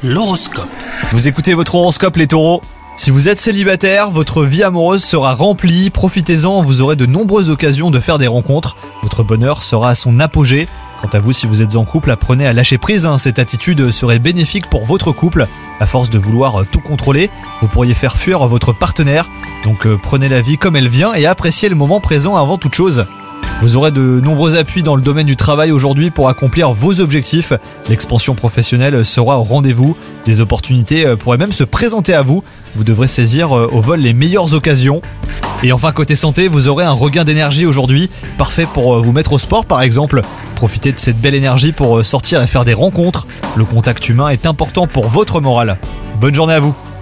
L'horoscope. Vous écoutez votre horoscope les taureaux. Si vous êtes célibataire, votre vie amoureuse sera remplie, profitez-en, vous aurez de nombreuses occasions de faire des rencontres. Votre bonheur sera à son apogée. Quant à vous, si vous êtes en couple, apprenez à lâcher prise, cette attitude serait bénéfique pour votre couple. À force de vouloir tout contrôler, vous pourriez faire fuir votre partenaire. Donc prenez la vie comme elle vient et appréciez le moment présent avant toute chose. Vous aurez de nombreux appuis dans le domaine du travail aujourd'hui pour accomplir vos objectifs. L'expansion professionnelle sera au rendez-vous. Des opportunités pourraient même se présenter à vous. Vous devrez saisir au vol les meilleures occasions. Et enfin, côté santé, vous aurez un regain d'énergie aujourd'hui. Parfait pour vous mettre au sport par exemple. Profitez de cette belle énergie pour sortir et faire des rencontres. Le contact humain est important pour votre morale. Bonne journée à vous.